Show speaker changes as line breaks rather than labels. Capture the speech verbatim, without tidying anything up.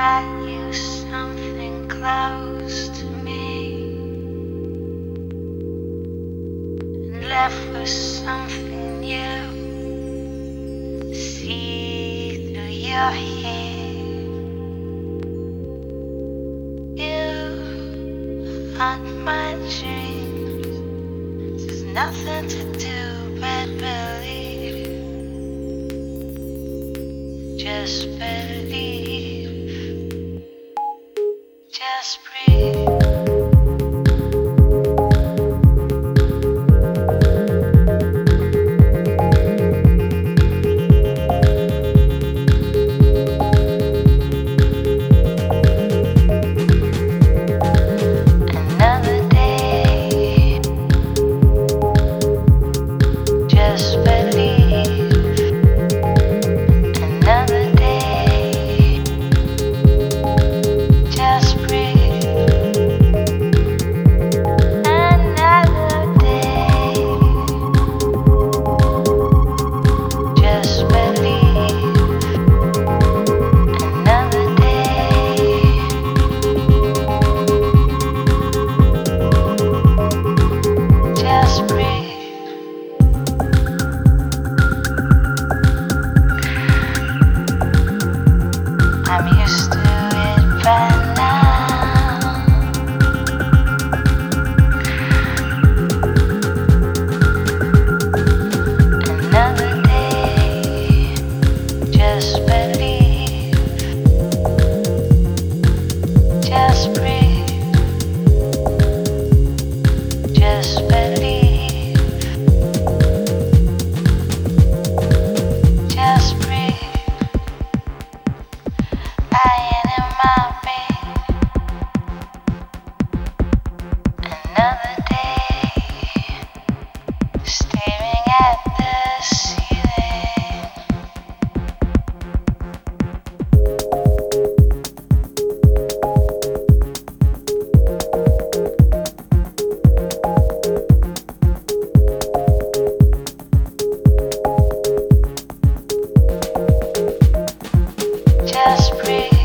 brought you something close to me and left with something new. See through your hair, you haunt my dreams. There's nothing to do but believe. Just believe. Just breathe. I'm used to it by now. Another day, just believe. Just breathe. Just believe. Just breathe. Lying in my bed, another day, staring at the ceiling. Just breathe.